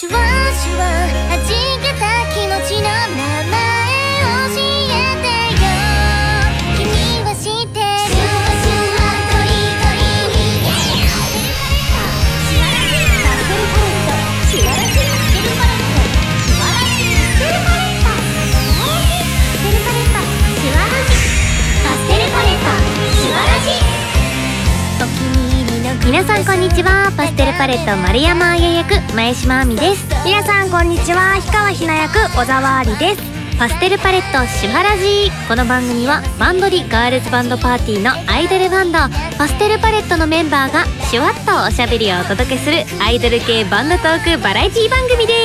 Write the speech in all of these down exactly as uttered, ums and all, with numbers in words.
シュワシュワ弾けた気持ちの名前教えてよ。君は知ってる。シュワシュワトリトリにシュワラシパステルパレットシュワラシパステルパレットシュワラシパステルパレットパステルパレットシュワラシパステルパレットシュワラシ。お気に入りの皆さんこんにちは。パステルパレット丸山あや役前島亜美です。 皆さんこんにちは。氷川ひな役小沢ありです。 パステルパレットシュワラジー。この番組はバンドリガールズバンドパーティーのアイドルバンドパステルパレットのメンバーがシュワッとおしゃべりをお届けするアイドル系バンドトークバラエティ番組です。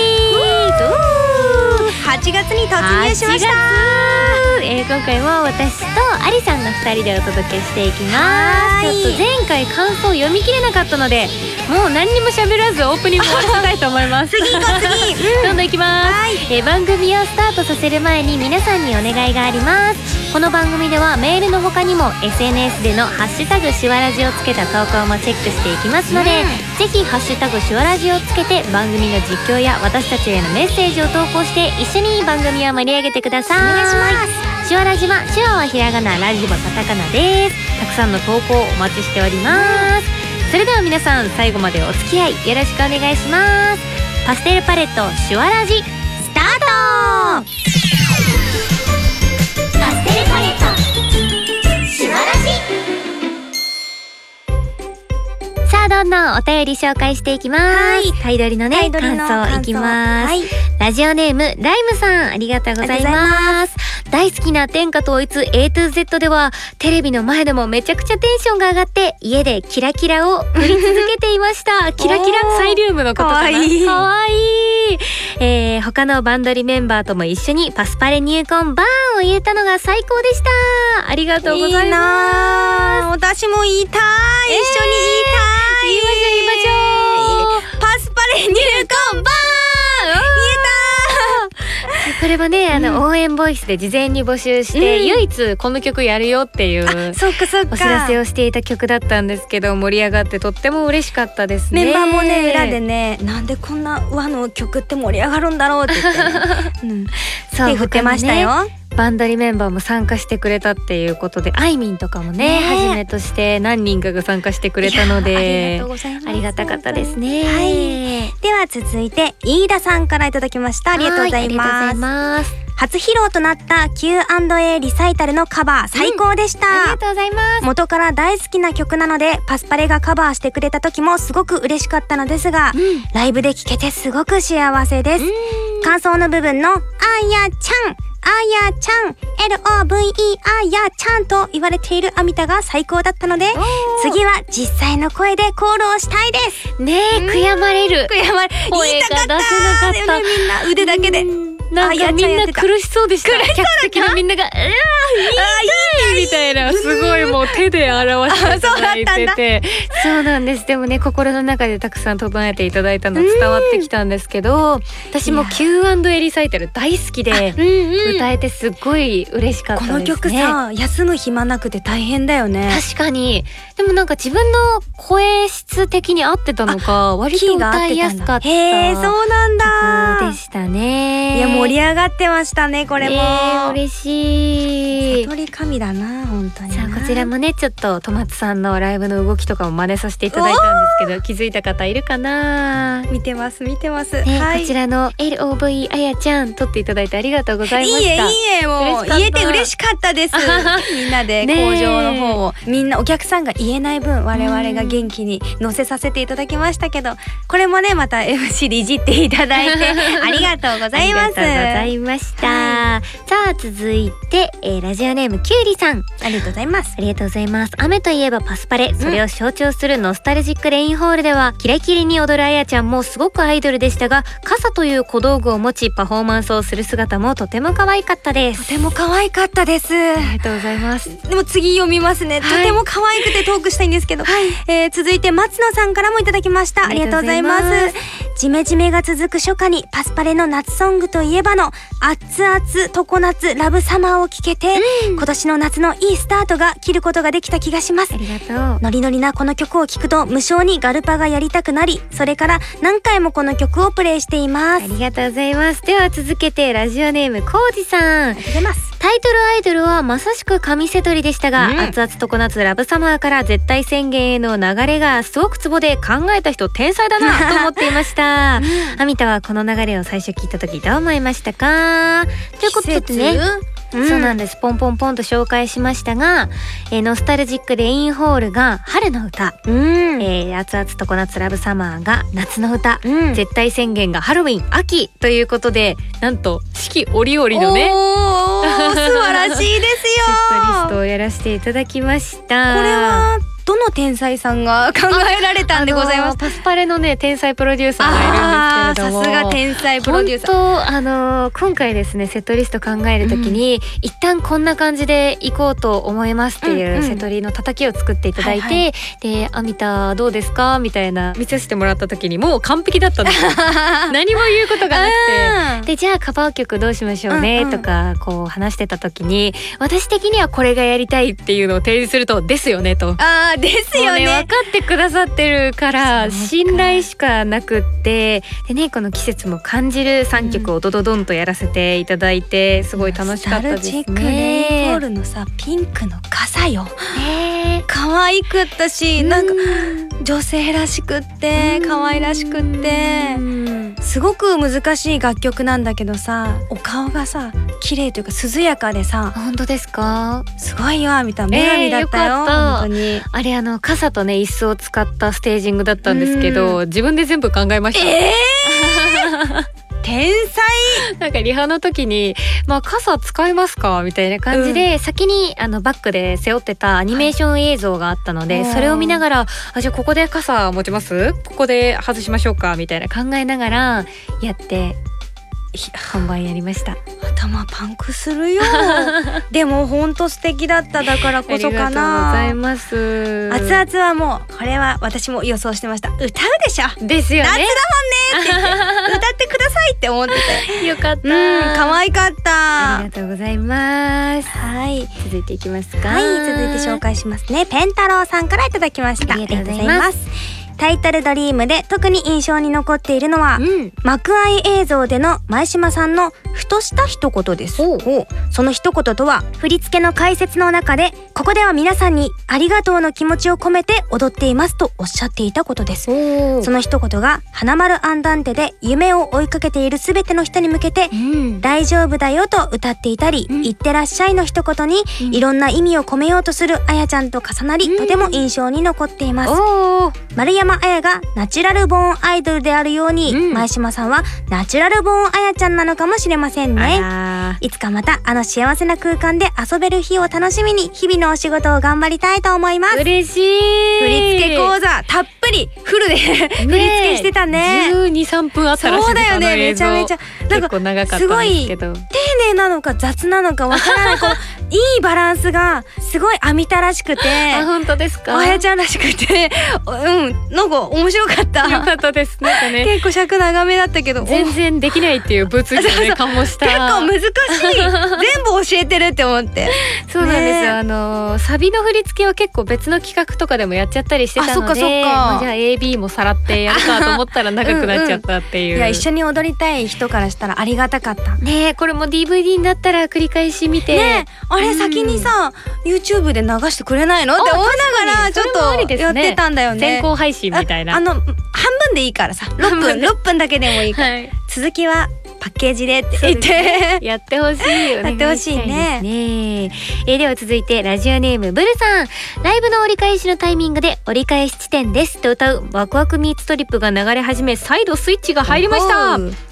はちがつに突入しました。 えー、今回も私とアリさんのふたりでお届けしていきます。ちょっと前回感想読み切れなかったのでもう何にも喋らずオープニングを終わらせたいと思います次行こう次、 うん、どんどんいきます、えー、番組をスタートさせる前に皆さんにお願いがあります。この番組ではメールの他にも エスエヌエス でのハッシュタグシュワラジをつけた投稿もチェックしていきますので、うん、ぜひハッシュタグシュワラジをつけて番組の実況や私たちへのメッセージを投稿して一緒に番組を盛り上げてください。お願いします。シュワラジは手話はひらがな、ラジオはカタカナです。たくさんの投稿お待ちしております、うん、それでは皆さん最後までお付き合いよろしくお願いします。パステルパレットシュワラジスタート。パステルパレットシュワラジ。さあどんどんお便り紹介していきます。はい、タイドリのね感想いきます、はい、ラジオネームライムさんありがとうございます。大好きな天下統一 エートゥーゼット ではテレビの前でもめちゃくちゃテンションが上がって家でキラキラを売り続けていましたキラキラサイリウムのことかな。かわいいかわいい、えー、他のバンドリメンバーとも一緒にパスパレ入魂バーンを言えたのが最高でした。ありがとうございます。いいな私も言いたい、えー、一緒に言いたい。 言いましょう言いましょう。 パスパレ入魂バーン言えた。 これはねあの、うん、応援ボイスで事前に募集して、うん、唯一この曲やるよっていうそっかそっかお知らせをしていた曲だったんですけど盛り上がってとっても嬉しかったですね。 メンバーもね裏でねなんでこんな和の曲って盛り上がるんだろうって言って、ねうん、そう手振ってましたよ、ね、 バンドリメンバーも参加してくれたっていうことであいみんとかもねはじめとして何人かが参加してくれたので あ, りがとうございますありがたかったですね、はい、 では続いて飯田さんからいただきました。ありがとうございます。初披露となった キューアンドエー リサイタルのカバー最高でした、うん、 ありがとうございます。 元から大好きな曲なのでパスパレがカバーしてくれた時もすごく嬉しかったのですが、うん、ライブで聴けてすごく幸せです。感想の部分のあやちゃんあやちゃん エルオーブイイー あやちゃんと言われているアミタが最高だったので次は実際の声でコールをしたいですねえ、悔やまれる悔やまれ声が出せなかった、 ね、みんな腕だけでなんかみんな苦しそうでした。客席のみんなが「うわーいい!」みたいなすごいもう手で表していただいててそうなんです。でもね心の中でたくさん整えていただいたの伝わってきたんですけど私も キューアンドエー リサイタル大好きで歌えてすっごい嬉しかったですね。 この曲さ休む暇なくて大変だよね。 確かに。でもなんか自分の声質的に合ってたのか割と歌いやすかったへーそうなんだ曲でしたね。 いや盛り上がってましたねこれも、えー、嬉しい。 悟り神だな本当に。 さあこちらもねちょっとトマツさんのライブの動きとかも真似させていただいたんですけど気づいた方いるかな。 見てます見てます、 ねはい、 こちらの エルオーブイ あやちゃん撮っていただいてありがとうございました。 いいえいいえもう言えて嬉しかったですみんなで工場の方をみんなお客さんが言えない分我々が元気に乗せさせていただきましたけどこれもねまた エムシー でいじっていただいてありがとうございます。 ありがとうございました、はい、さあ続いて、えー、ラジオネームきゅうりさんありがとうございます。 ありがとうございます。雨といえばパスパレそれを象徴するノスタルジックレインホールでは、うん、キラキラに踊るあやちゃんもすごくアイドルでしたが傘という小道具を持ちパフォーマンスをする姿もとても可愛かったです。 とても可愛かったです。ありがとうございます。 でも次読みますね、はい、とても可愛くてトークしたいんですけど、はいえー、続いて松野さんからもいただきました。ありがとうございます。 ジメジメが続く初夏にパスパレの夏ソングといえばの熱々常夏ラブサマーを聴けて、うん、今年の夏のいいスタートが切ることができた気がします。 ありがとう。 ノリノリなこの曲を聴くと無性にガルパがやりたくなり、それから何回もこの曲をプレイしています。 ありがとうございます。では続けてラジオネームコウジさん。 ありがとうございます。 タイトルアイドルはまさしく神瀬取りでしたが、うん、熱々常夏ラブサマーから絶対宣言への流れがすごくツボで考えた人天才だなと思っていました。アミタはこの流れを最初聞いた時どう思いましたか？ということでね、うん、そうなんです。ポンポンポンと紹介しましたが、えー、ノスタルジックレインホールが春の歌、うん、えー、熱々常夏ラブサマーが夏の歌、うん、絶対宣言がハロウィン秋ということで、なんと四季折々のねおー素晴らしいですよセットリストをやらせていただきました。 これはどの天才さんが考えられたんでございます？ パスパレのね天才プロデューサーがいるんですけれども、 さすが天才プロデューサー。 本当あのー、今回ですねセットリスト考えるときに、うん、一旦こんな感じで行こうと思いますっていうセトリの叩きを作っていただいて、うんうんはいはい、でアミタどうですかみたいな見させてもらった時にもう完璧だったんですよ何も言うことがなくて、でじゃあカバー曲どうしましょうね、うんうん、とかこう話してた時に、私的にはこれがやりたいっていうのを提示するとですよねと、 あーですよね、 ね、分かってくださってるから信頼しかなくって、でねこの季節も感じるさんきょくをドドドンとやらせていただいて、すごい楽しかったですね。 ノスタルジックレインホールのさピンクの傘よ、ね、可愛くったし、なんか女性らしくって可愛らしくってすごく難しい楽曲なんだけどさ、お顔がさ綺麗というか涼やかでさ、 本当ですか？ すごいよみたいな女神だったよ、えー、よかった。本当にあれあの傘とね椅子を使ったステージングだったんですけど、自分で全部考えました。 えー天才なんかリハの時に、まあ、傘使いますかみたいな感じで、うん、先にあのバックで背負ってたアニメーション映像があったので、はい、それを見ながら、あじゃあここで傘持ちます？ここで外しましょうかみたいな考えながらやって本番やりました。 頭パンクするよでもほんと素敵だった。だからこそかな。 ありがとうございます。 熱々はもうこれは私も予想してました。歌うでしょですよね、 夏だもんねって言って歌ってくださいって思っててよかった。うん可愛かった。 ありがとうございます。 はい、 続いていきますか。 はい、続いて紹介しますね。ペンタロウさんからいただきました。 ありがとうございます。 タイトルドリームで特に印象に残っているのは、うん、幕愛映像での前島さんのふとした一言です。その一言とは、振り付けの解説の中で、ここでは皆さんにありがとうの気持ちを込めて踊っていますとおっしゃっていたことです。その一言が花丸アンダンテで夢を追いかけているすべての人に向けて、うん、大丈夫だよと歌っていたり、うん、いってらっしゃいの一言に、うん、いろんな意味を込めようとするあやちゃんと重なり、うん、とても印象に残っています。丸山あやがナチュラルボーンアイドルであるように、うん、前島さんはナチュラルボーンあやちゃんなのかもしれませんね。いつかまたあの幸せな空間で遊べる日を楽しみに日々のお仕事を頑張りたいと思います。 嬉しい。 振り付け講座たっぷりフルで振り付けしてたね。 じゅうに、さんぷんあったらしいです。 そうだよね、めちゃめちゃなんか結構長かったんですけど、 すごい丁寧なのか雑なのかわからないこういいバランスがすごいあみたらしくてあ本当ですか？ あやちゃんらしくてうんなんか面白かった。 よかったです。なんかね結構尺長めだったけど全然できないっていう物議をね醸した。 結構難しい全部教えてるって思ってそうなんですよ、ね、あのサビの振り付けは結構別の企画とかでもやっちゃったりしてたので、あそっかそっか、まあ、じゃあ エービー もさらってやるかと思ったら長くなっちゃったっていううん、うん、 いや一緒に踊りたい人からしたらありがたかったね。これも ディーブイディー になったら繰り返し見てね、あれ先にさ、うん、YouTube で流してくれないのって思いながらちょっとやってたんだよね。 先行配信みたいな あ, あの半分でいいからさろっぷんろっぷんだけでもいいから、はい、続きはパッケージでって言って、 ね、やってほしいよね。 やってほしいね。 ねえー、では続いてラジオネームブルさん。ライブの折り返しのタイミングで折り返し地点ですと歌うワクワクミーツトリップが流れ始め、再度スイッチが入りました。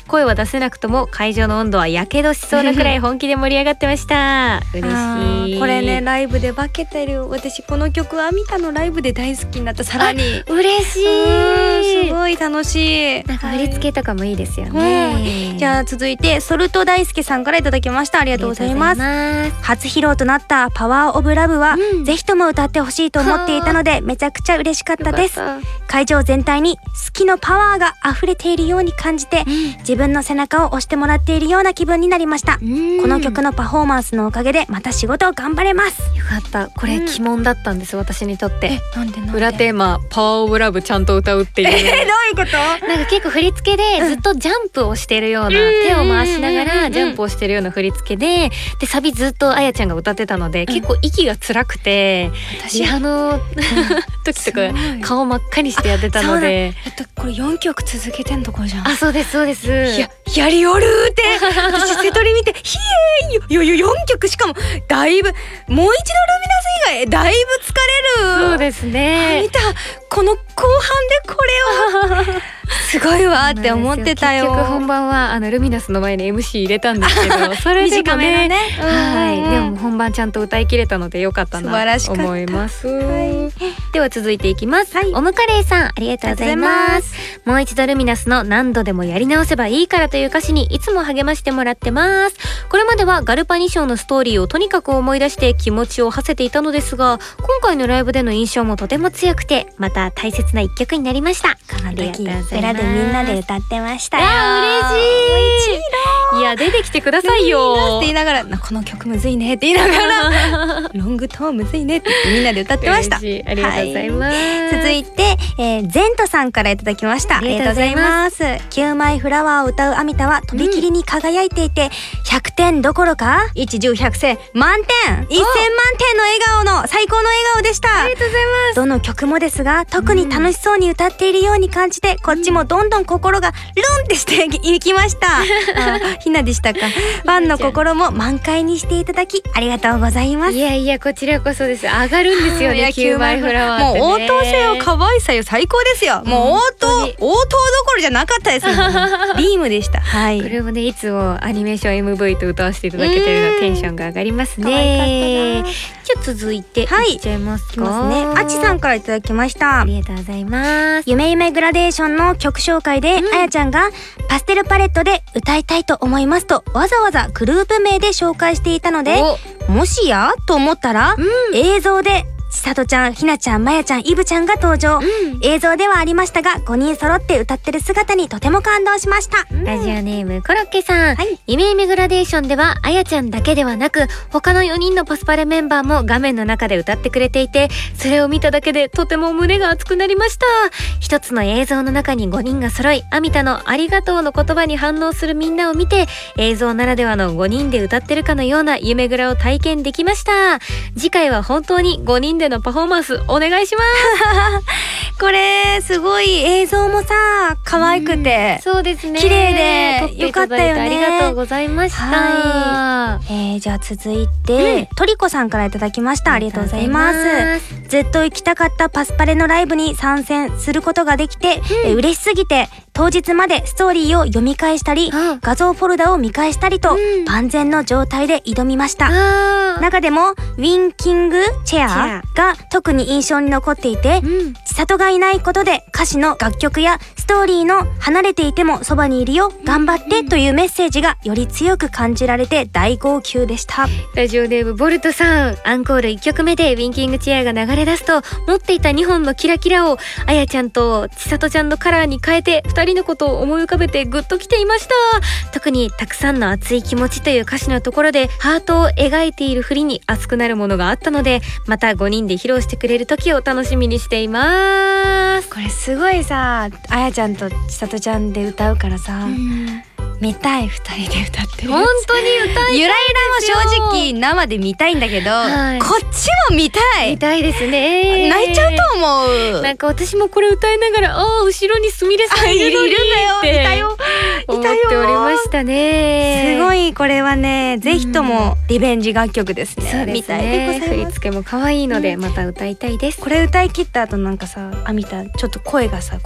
声は出せなくとも会場の温度はやけどしそうなくらい本気で盛り上がってました嬉しい。 これねライブで化けてる。私この曲アミタのライブで大好きになった。さらに嬉しい。 すごい楽しい。 なんか振り付けとかもいいですよね、 うん、じゃあ続いてソルト大輔さんからいただきました。ありがとうございます。初披露となったパワーオブラブは、うん、ぜひとも歌ってほしいと思っていたのでめちゃくちゃ嬉しかったです。会場全体に好きのパワーが溢れているように感じて、うん、自分の背中を押してもらっているような気分になりました。この曲のパフォーマンスのおかげでまた仕事を頑張れます。 よかった。これ鬼門だったんです、うん、私にとって。 え、なんでなんで？ 裏テーマパワーオブラブちゃんと歌うっていう。 えー、どういうこと？ なんか結構振り付けでずっとジャンプをしてるような、うん、手を回しながらジャンプをしてるような振り付けで、でサビずっとあやちゃんが歌ってたので、うん、結構息が辛くて、私あの、うん、時とか顔真っ赤にしてやってたので、 えっとこれよんきょく続けてんとこじゃん。 あ、そうですそうです。 いややりおるって私瀬戸り見てひえーよよよんきょくしかもだいぶもう一度ルミナス以外だいぶ疲れる。 そうですね。 見たこの後半でこれをすごいわって思ってたよ。 結局本番はあのルミナスの前に エムシー 入れたんですけどそれでもね、ね、はい、でも本番ちゃんと歌い切れたのでよかったなと思います。はい、では続いていきます、はい、オムカレーさんありがとうございます。もう一度ルミナスの何度でもやり直せばいいからという歌詞にいつも励ましてもらってます。これまではガルパニションのストーリーをとにかく思い出して気持ちを馳せていたのですが、今回のライブでの印象もとても強くてまた大切な一曲になりました。 この時裏でみんなで歌ってましたよ。 嬉しい。いや出てきてくださいよって言いながらこの曲むずいねって言いながらロングトーンむずいねって言ってみんなで歌ってました。 ありがとうございます、 はい、続いて、えー、ゼントさんからいただきました。ありがとうございます。キューマイフラワーを歌うアミタはとびきりに輝いていて、うん、ひゃくてんどころかいち、じゅう、ひゃくせん満点いっせんまんてんの笑顔の最高の笑顔でした。 ありがとうございます。 どの曲もですが特に楽しそうに歌っているように感じて、うん、こっちもどんどん心がルンってしていきましたあ、ひなでしたか。ファンの心も満開にしていただきありがとうございます。 いやいやこちらこそです。上がるんですよねキューマイフラワーってね。 もう応答せよ可愛さよ最高ですよ。もう応答応答どころじゃなかったですビームでした。はい、 これもねいつもアニメーション エムブイ と歌わせていただけてるのテンションが上がりますね。可愛かったな。じゃあ続いていっちゃいますか。 はい、ね、あちさんからいただきました。 ありがとうございます。 夢夢グラデーションの曲紹介で、うん、あやちゃんがパステルパレットで歌いたいと思いますとわざわざグループ名で紹介していたので、もしやと思ったら、うん、映像でちさとちゃん、ひなちゃん、まやちゃん、いぶちゃんが登場、うん、映像ではありましたがごにん揃って歌ってる姿にとても感動しました。 うん、ラジオネームコロッケさん、はい、夢夢グラデーションではあやちゃんだけではなく他のよにんのパスパレメンバーも画面の中で歌ってくれていて、それを見ただけでとても胸が熱くなりました。一つの映像の中にごにんが揃いアミタのありがとうの言葉に反応するみんなを見て、映像ならではのごにんで歌ってるかのような夢グラを体験できました。次回は本当にごにんでのパフォーマンスお願いしますこれすごい映像もさ可愛くて、 うん、そうですね、 綺麗でよかったよね。 ありがとうございました。 はい、えー、じゃあ続いて、うん、トリコさんからいただきました。ありがとうございます。ずっと行きたかったパスパレのライブに参戦することができて、うん、え嬉しすぎて当日までストーリーを読み返したり、うん、画像フォルダを見返したりと、うん、万全の状態で挑みました。中でもウィンキングチェアが特に印象に残っていて、うん、千里がいないことで歌詞の楽曲やストーリーの離れていてもそばにいるよ頑張ってというメッセージがより強く感じられて大号泣でした。 ラジオネームボルトさん、アンコールいっきょくめでウィンキングチェアが流れ出すと持っていたにほんのキラキラをあやちゃんと千里ちゃんのカラーに変えてふたりのことを思い浮かべてグッときていました。特にたくさんの熱い気持ちという歌詞のところでハートを描いている振りに熱くなるものがあったので、またごにんで披露してくれる時を楽しみにしています。 これすごいさあやちゃんと千里ちゃんで歌うからさ、うん、見たいふたりで歌ってる。 本当に歌いゆらゆらも正直生で見たいんだけど、はい、こっちも見たい見たいですね。 泣いちゃうと思う。 なんか私もこれ歌いながらああ後ろにすみれさんいるのにっていたよ思っておりましたね。 すごいこれはねぜひともリベンジ楽曲ですね。 そうですね、 見たいでございます。 振り付けも可愛いのでまた歌いたいです。 これ歌い切った後なんかさあみたちょっと声がさこう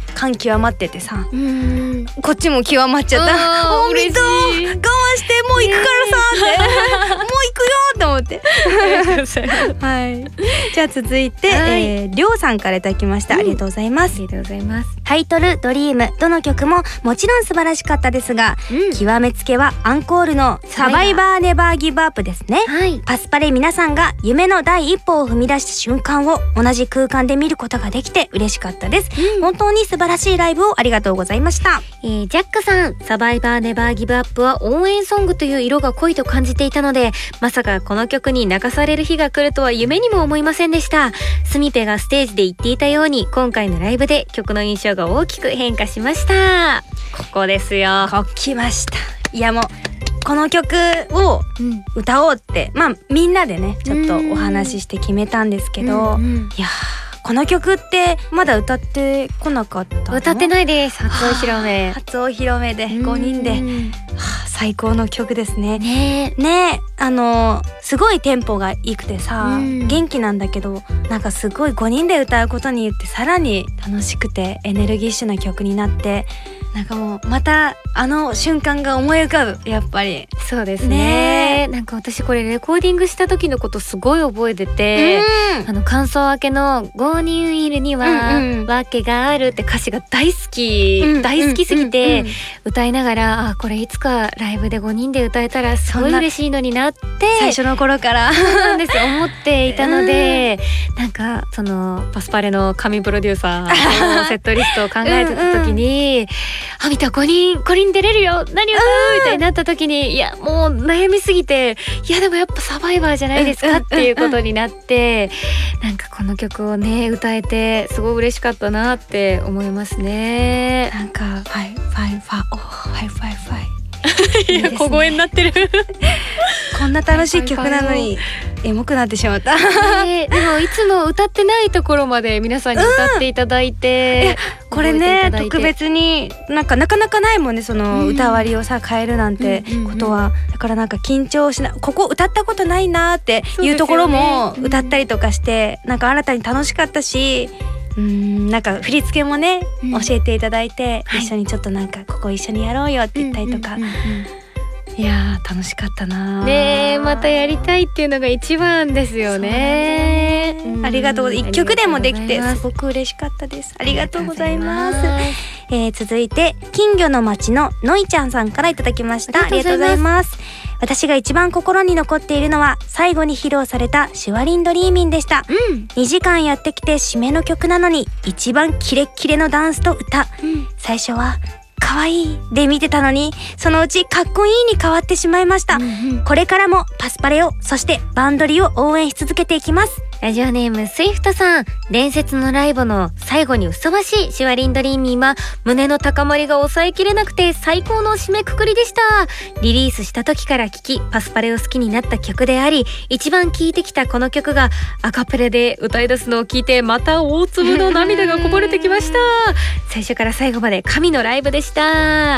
感極まっててさ、 うん、 こっちも極まっちゃった。 あーおみと我慢してもう行くからさって、もう行くよって思ってはい。じゃあ続いて、はい、えー、りょうさんからいただきました、うん、ありがとうございます。 ありがとうございます。 タイトルドリーム、どの曲ももちろん素晴らしかったですが、うん、極めつけはアンコールのサバイバーネバーギブアップですね、はい、パスパレ皆さんが夢の第一歩を踏み出した瞬間を同じ空間で見ることができて嬉しかったです、うん、本当に素晴らしいライブをありがとうございました。 えー、ジャックさん、サバイバーネバーギブアップは応援ソングという色が濃いと感じていたので、まさかこの曲に泣かされる日が来るとは夢にも思いませんでした。スミペがステージで言っていたように、今回のライブで曲の印象が大きく変化しました。ここですよ。 こきました。いやもうこの曲を歌おうって、うん、まあみんなでねちょっとお話しして決めたんですけど、うんうん、いやこの曲ってまだ歌ってこなかったの？ 歌ってないです。初お披露目。 初お披露目でごにんで、はあ、最高の曲ですね。 ねえ、ねえ、あのすごいテンポがいくてさ、元気なんだけど、なんかすごいごにんで歌うことによってさらに楽しくてエネルギッシュな曲になって、なんかもうまたあの瞬間が思い浮かぶ。やっぱりそうですね。なんか私これレコーディングした時のことすごい覚えてて、うん、あの感想明けのごにんいるにはわけがあるって歌詞が大好き、うん、大好きすぎて歌いながら、あこれいつかライブでごにんで歌えたらすごい嬉しいのになって最初の頃からそうなんです思っていたので、うん、なんかそのパスパレの神プロデューサーのセットリストを考えてた時にうん、うん、あ見たごにんごにん出れるよ何歌うみたいになった時に、いやもう悩みすぎて、いやでもやっぱサバイバーじゃないですかっていうことになって、なんかこの曲をね歌えてすごい嬉しかったなって思いますね。 なんかファイファイファイおファイファイファイいや小声になってるこんな楽しい曲なのにエモくなってしまったえー、でもいつも歌ってないところまで皆さんに歌っていただいて、 うん、これね特別になんかなかなかないもんね、その歌割りをさ変えるなんてことは、だからなんか緊張しな、ここ歌ったことないなっていうところも歌ったりとかして、なんか新たに楽しかったし、うーんなんか振り付けもね、うん、教えていただいて、はい、一緒にちょっとなんかここ一緒にやろうよって言ったりとか、いやー楽しかったなねえ、またやりたいっていうのが一番ですよね。 うん、ありがとう。一曲でもできてすごく嬉しかったです。ありがとうございます。えー、続いて金魚の町ののいちゃんさんからいただきました。ありがとうございます。私が一番心に残っているのは最後に披露されたシュワリンドリーミンでした、うん、にじかんやってきて締めの曲なのに一番キレッキレのダンスと歌、うん、最初は可愛いで見てたのにそのうちかっこいいに変わってしまいました、うんうん、これからもパスパレをそしてバンドリを応援し続けていきます。 ラジオネームスイフトさん、伝説のライブの最後にふさわしいシュワリンドリーミーは胸の高まりが抑えきれなくて最高の締めくくりでした。リリースした時から聴きパスパレを好きになった曲であり、一番聴いてきたこの曲がアカペラで歌い出すのを聞いてまた大粒の涙がこぼれてきました最初から最後まで神のライブでした。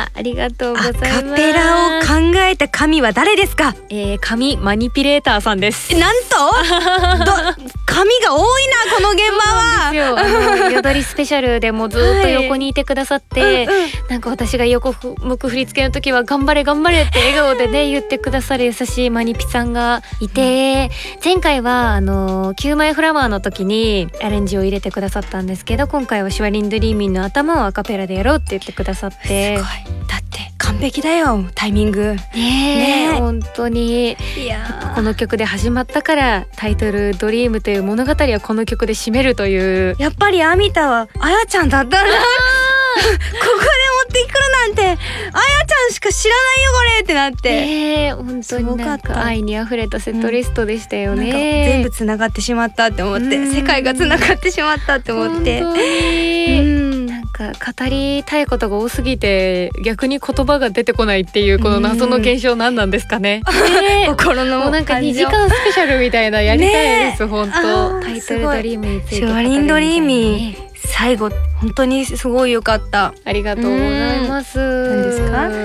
ありがとうございます。 アカペラを考えた神は誰ですか？ えー、神マニピュレーターさんです。 なんとど神が多いなこの現場は。 そうなんですよ。あの彩りスペシャルでもずっと横にいてくださって、はいうんうん、なんか私が横向く振り付けの時は頑張れ頑張れって笑顔でね言ってくださる優しいマニピさんがいて、前回はあのキューマイフラワーの時にアレンジを入れてくださったんですけど、今回はシュワリンドリーミンの頭をアカペラでやろうって言ってくださって、 すごい。だって完璧だよタイミング。 ねえ、ね本当に。いやこの曲で始まったからタイトルドリームという物語はこの曲で締めるという。 やっぱりアミタはあやちゃんだったなここで持ってくるなんてあやちゃんしか知らないよこれってなって、 えー、本当になんか愛にあふれたセットリストでしたよね、うん、なんか全部つながってしまったって思って、世界がつながってしまったって思って、 本当に、うん、なんか語りたいことが多すぎて逆に言葉が出てこないっていうこの謎の現象何なんですかね、 ね心のもうなんかにじかんスペシャルみたいなやりたいです、ね、本当タイトルドリームについてシュワリンドリーミー最後本当にすごい良かった。 ありがとうございます。 何ですか？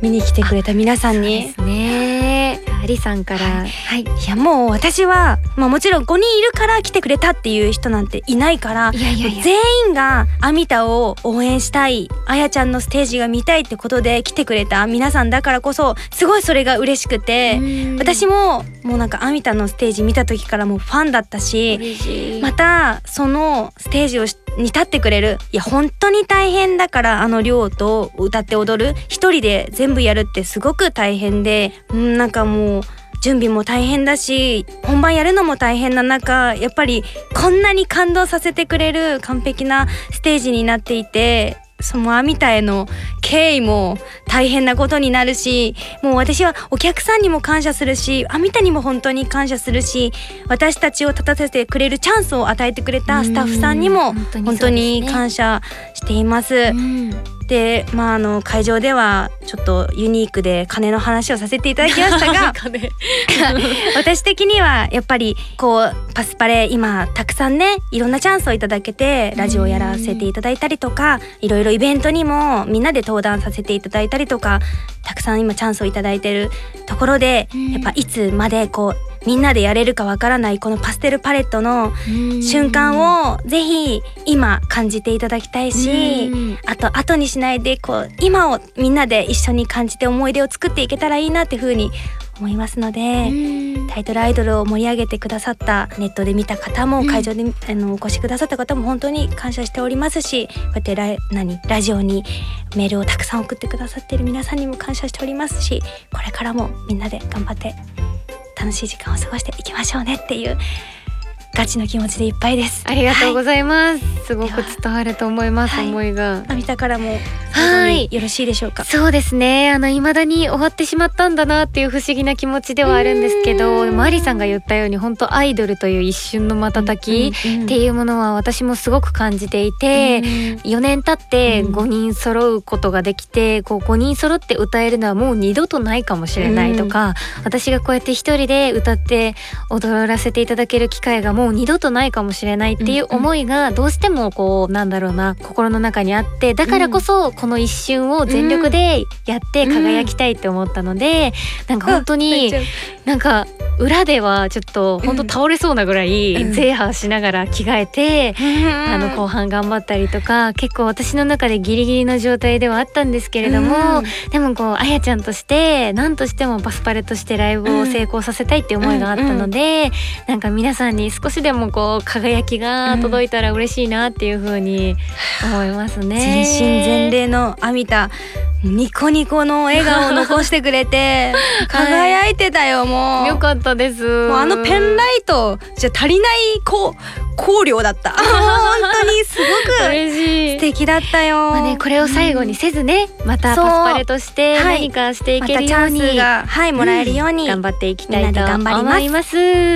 見に来てくれた皆さんに。 そうですね。アリさんから、はい、 はい、いやもう私は、まあ、もちろんごにんいるから来てくれたっていう人なんていないから、 いやいやいや、 全員がアミタを応援したい、あやちゃんのステージが見たいってことで来てくれた皆さんだからこそ、すごいそれが嬉しくて、私ももうなんかアミタのステージ見た時からもうファンだったし、 しまたそのステージをに立ってくれる、いや本当に大変だから、あの量と歌って踊る一人で全部やるってすごく大変で、うん、なんかもう準備も大変だし、本番やるのも大変な中、やっぱりこんなに感動させてくれる完璧なステージになっていて、そのアミタへの敬意も大変なことになるし、もう私はお客さんにも感謝するし、アミタにも本当に感謝するし、私たちを立たせてくれるチャンスを与えてくれたスタッフさんにも本当に感謝しています。で、まあ、あの会場ではちょっとユニークで金の話をさせていただきましたが私的にはやっぱりこうパスパレ今たくさんね、いろんなチャンスをいただけて、ラジオやらせていただいたりとか、いろいろイベントにもみんなで登壇させていただいたりとか、たくさん今チャンスをいただいてるところで、やっぱいつまでこうみんなでやれるかわからないこのパステルパレットの瞬間をぜひ今感じていただきたいし、あと後にしないでこう今をみんなで一緒に感じて思い出を作っていけたらいいなっていう風に思いますので、タイトルアイドルを盛り上げてくださった、ネットで見た方も会場で、うん、あのお越しくださった方も本当に感謝しておりますし、こうやってラ何ラジオにメールをたくさん送ってくださっている皆さんにも感謝しておりますし、これからもみんなで頑張って楽しい時間を過ごしていきましょうねっていうガチの気持ちでいっぱいです。 ありがとうございます、はい、すごく伝わると思います、はい、思いが。 アミタからもはいよろしいでしょうか。 そうですね、あの未だに終わってしまったんだなっていう不思議な気持ちではあるんですけど、マリさんが言ったように本当アイドルという一瞬の瞬きっていうものは私もすごく感じていて、よねん経ってごにん揃うことができて、こうごにん揃って歌えるのはもう二度とないかもしれないとか、私がこうやって一人で歌って踊らせていただける機会がもう二度とないかもしれないっていう思いがどうしてもこうなんだろうな、心の中にあって、だからこそこの一瞬を全力でやって輝きたいって思ったので、なんか本当になんか裏ではちょっと本当倒れそうなぐらいゼーハーしながら着替えて、あの後半頑張ったりとか、結構私の中でギリギリの状態ではあったんですけれども、でもこうあやちゃんとして何としてもパスパレとしてライブを成功させたいって思いがあったので、なんか皆さんに少しでもこう輝きが届いたら嬉しいなっていう風に思いますね。 全身全霊のアミタ、ニコニコの笑顔を残してくれて輝いてたよ、もうよかったです。 もうあのペンライトじゃ足りないこう光量だった本当にすごく嬉しい、 素敵だったよ。 まあね、これを最後にせずね、またパスパレとして何かしていけるように、 またチャンスが、はい、もらえるように、 うん、頑張っていきたいと思います。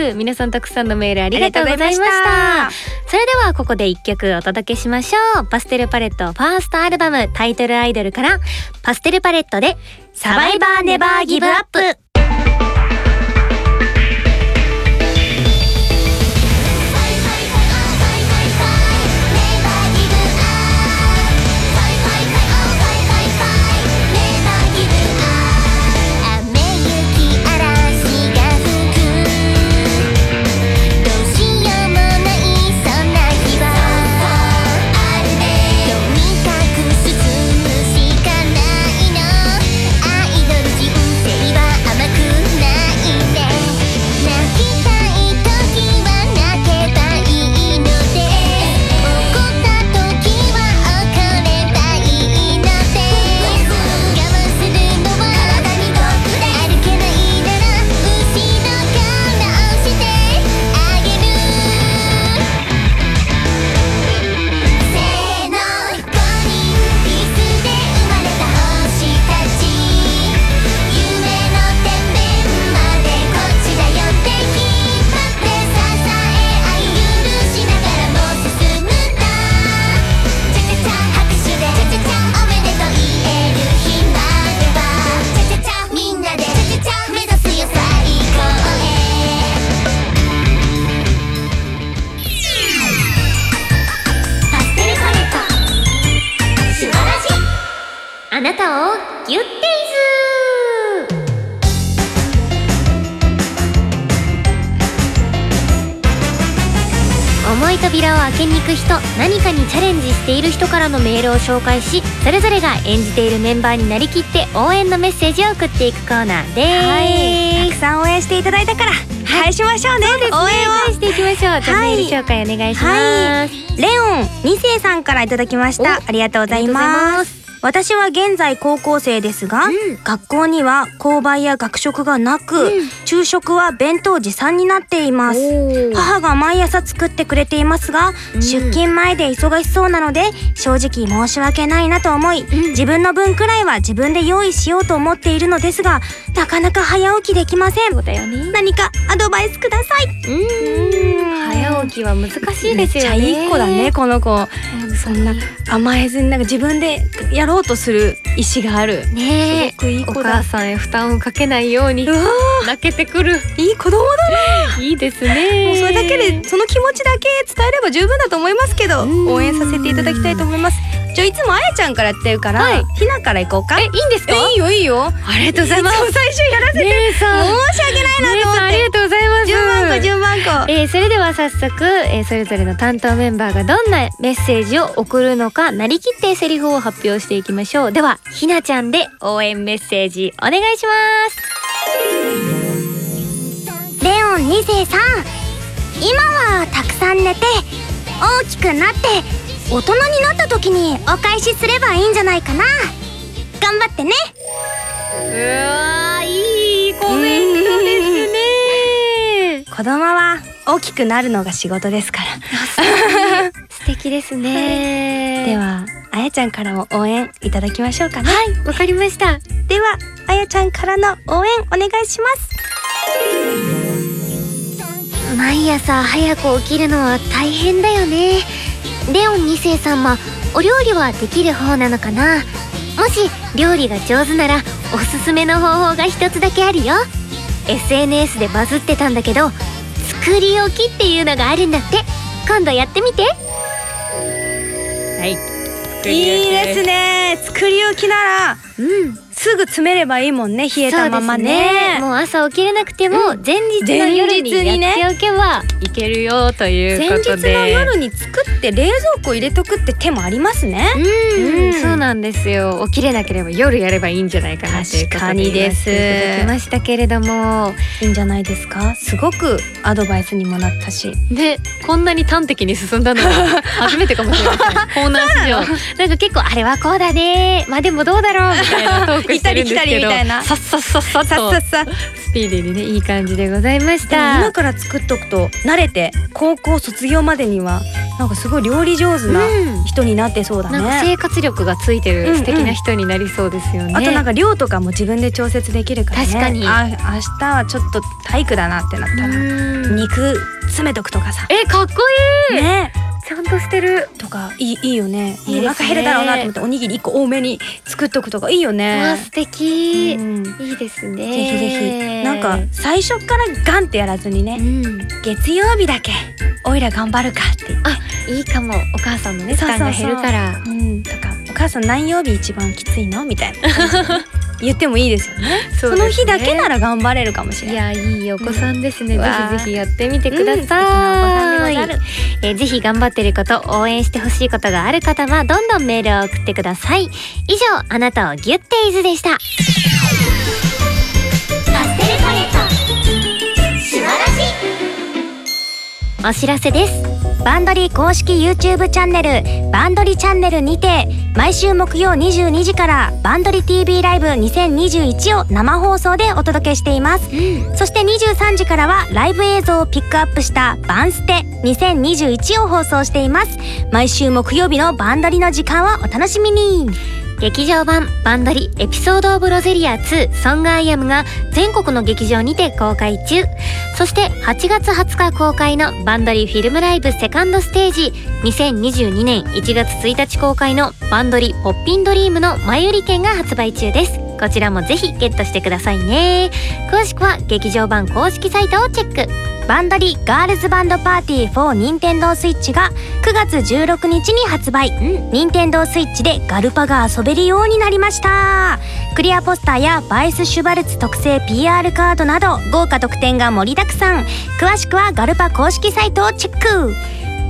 皆さんたくさんのメールありがとうございました。それではここで一曲お届けしましょう。パステルパレットファーストアルバムタイトルアイドルからパステルパレットでサバイバーネバーギブアップ。 アイドル人生は甘い扉を開けに行く人、何かにチャレンジしている人からのメールを紹介し、それぞれが演じているメンバーになりきって応援のメッセージを送っていくコーナーです。 はい、たくさん応援していただいたから返しましょうね。 そうですね、 応援を返していきましょう。じゃあ、 はい、 メール紹介お願いします、 はい、レオンに世さんからいただきました。ありがとうございます。私は現在高校生ですが、うん、学校には購買や学食がなく、うん、昼食は弁当持参になっています。母が毎朝作ってくれていますが、うん、出勤前で忙しそうなので正直申し訳ないなと思い、うん、自分の分くらいは自分で用意しようと思っているのですが、なかなか早起きできません。そうだよね。何かアドバイスください。うーん、早起きは難しいですよね。めっちゃいい子だね、この子。そんな甘えずになんか自分でやろうとする意思があるね。すごくいい子だ。 お母さんへ負担をかけないように泣けてくるいい子供だな。いいですね。 もうそれだけで、その気持ちだけ伝えれば十分だと思いますけど、応援させていただきたいと思います。じゃあいつもあやちゃんからやってるから、はい、ひなから行こうか。 え、いいんですか？ いいよいいよ。 ありがとうございます。 最初やらせて申し訳ないなと思って。 ありがとうございます。 順番こ順番こ。 えー、それでは早速、えー、それぞれの担当メンバーがどんなメッセージを送るのか、なりきってセリフを発表していきましょう。ではひなちゃんで応援メッセージお願いします。 レオンに世さん、今はたくさん寝て大きくなって大人になった時にお返しすればいいんじゃないかな。頑張ってね。 うわー、いいコメントですね。 子供は大きくなるのが仕事ですから素敵ですね。 ではあやちゃんからも応援いただきましょうかね。 はい、わかりました。 ではあやちゃんからの応援お願いします。 毎朝早く起きるのは大変だよね。レオンに世さんもお料理はできる方なのかな。もし料理が上手ならおすすめの方法が一つだけあるよ。 エスエヌエス でバズってたんだけど、作り置きっていうのがあるんだって。今度やってみて。はい、 いいですね。作り置きなら、うん、すぐ詰めればいいもんね。冷えたまま ね, ね。もう朝起きれなくても、うん、前日の夜にやっておけばいけるよということで、 前日の夜に作って冷蔵庫入れとくって手もありますね。 うん、うん、そうなんですよ。起きれなければ夜やればいいんじゃないかなということで言わせていただきましたけれども、 いいんじゃないですか。すごくアドバイスにもなったし、 でこんなに端的に進んだのは初めてかもしれません。コーナー史上なんか結構あれはこうだね、まあでもどうだろうみたいなトークしてるんですけど、さっさっさっさっとスピーディーにね、いい感じでございました。 今から作っとくと慣れて高校卒業までにはなんかすごい料理上手な人になってそうだね、うん、 なんか生活力がついてる素敵な人になりそうですよね、うんうん、 あとなんか量とかも自分で調節できるからね。 確かに。 あ、明日はちょっと体育だなってなったら肉詰めとくとかさ。 え、かっこいいね。ちゃんとしてるとかいい、いいよね。いいですね。お腹減るだろうなと思っておにぎりいっこ多めに作っとくとかいいよね。 わ、素敵、うん、いいですね。 ぜひぜひなんか最初からガンってやらずにね、うん、月曜日だけおいら頑張るかって言って。 あ、いいかも。お母さんのね負担が減るから。 うん、とかお母さん何曜日一番きついのみたいな言ってもいいですよね。その日だけなら頑張れるかもしれない。 いや、いいお子さんですね、うん、ぜひぜひやってみてください、うん、素敵なお子さんでござる。えー、ぜひ頑張ってること、応援してほしいことがある方はどんどんメールを送ってください。以上、あなたをギュッてイズでした。パステルパレットシュワラジ。お知らせです。 バンドリ公式 YouTube チャンネルバンドリチャンネルにて毎週木曜にじゅうにじからバンドリ ティービー ライブにせんにじゅういちを生放送でお届けしています、うん、そしてにじゅうさんじからはライブ映像をピックアップしたバンステにせんにじゅういちを放送しています。毎週木曜日のバンドリの時間をお楽しみに。 劇場版バンドリエピソードオブロゼリアツーソングアイアムが全国の劇場にて公開中。そしてはちがつはつか公開のバンドリフィルムライブセカンドステージ、にせんにじゅうにねんいちがつついたち公開のバンドリポッピンドリームの前売り券が発売中です。こちらもぜひゲットしてくださいね。詳しくは劇場版公式サイトをチェック。バンドリガールズバンドパーティーフォーニンテンドースイッチがくがつじゅうろくにちに発売、うん、ニンテンドースイッチでガルパが遊べるようになりました。クリアポスターやバイス・シュバルツ特製 ピーアール カードなど豪華特典が盛りだくさん。詳しくはガルパ公式サイトをチェック。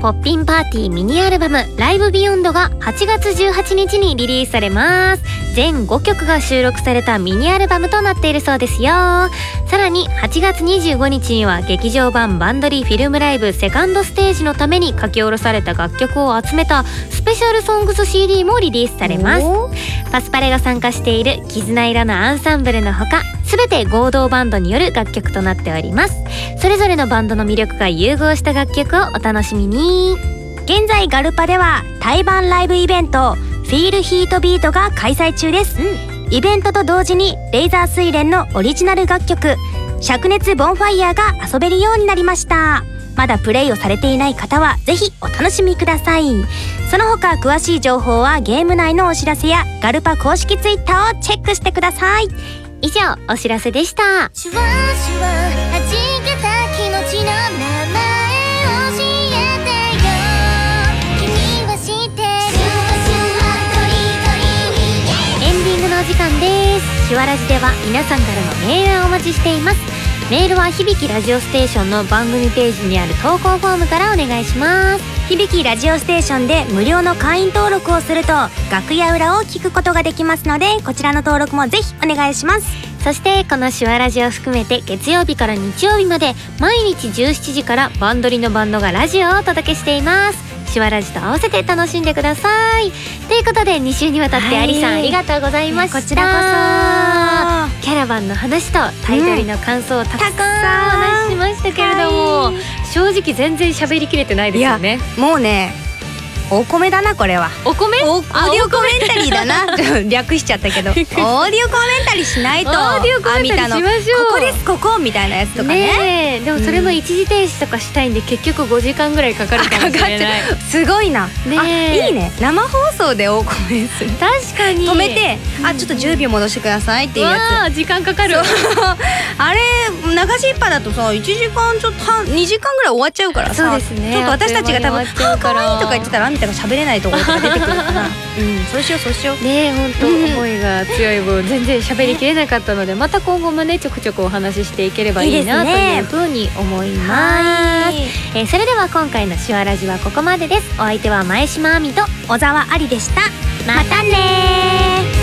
ポッピンパーティーミニアルバムライブビヨンドがはちがつじゅうはちにちにリリースされます。全ごきょくが収録されたミニアルバムとなっているそうですよ。さらにはちがつにじゅうごにちには劇場版バンドリーフィルムライブセカンドステージのために書き下ろされた楽曲を集めたスペシャルソングス シーディー もリリースされます。パスパレが参加している絆色のアンサンブルのほか、すべて合同バンドによる楽曲となっております。それぞれのバンドの魅力が融合した楽曲をお楽しみに。 現在ガルパでは対バンライブイベントフィールヒートビートが開催中です、うん、イベントと同時にレイザースイレンのオリジナル楽曲灼熱ボンファイヤーが遊べるようになりました。まだプレイをされていない方はぜひお楽しみください。その他詳しい情報はゲーム内のお知らせやガルパ公式ツイッターをチェックしてください。 以上お知らせでした。 シュワシュワ弾けた気持ちの名前教えてよ。君は知ってる。シュワシュワトリトリエンディングのお時間です。シュワラジでは皆さんからのメールをお待ちしています。メールは響きラジオステーションの番組ページにある投稿フォームからお願いします。 響きラジオステーションで無料の会員登録をすると楽屋裏を聞くことができますので、こちらの登録もぜひお願いします。 そしてこのシュワラジを含めて月曜日から日曜日まで毎日じゅうしちじからバンドリのバンドがラジオをお届けしています。シュワラジと合わせて楽しんでください。ということでにしゅうにわたってアリさん、はい、ありがとうございました。 こちらこそキャラバンの話とタイトルの感想をたくさんお話ししましたけれども、はい、正直全然喋りきれてないですよね。 もうねお米だなこれは。 お米？ おオーディオコメンタリーだな。略しちゃったけどオーディオコメンタリーしないと。 オーディオコメンタリーしましょう。 ここですここみたいなやつとかね。 ねえ、でもそれも一時停止とかしたいんで、うん、結局ごじかんぐらいかかるかもしれない。 すごいな。ねえ、いいね。生放送でお米する。 確かに。 止めて、あちょっとじゅうびょう戻してくださいっていうやつ。 時間かかる。 あれ流しっぱだとさいちじかんちょっとにじかんぐらい終わっちゃうからさ。 そうですね。 ちょっと私たちが多分あ可愛いとか言ってたらあんたが喋れないところとか出てくるから。うん、そうしようそうしよう。 ねえ、本当思いが強い分全然喋りきれなかったので、また今後もねちょくちょくお話ししていければいいなというふうに思います。えー、それでは今回のシュワラジはここまでです。お相手は前島亜美と小沢ありでした。 またねー。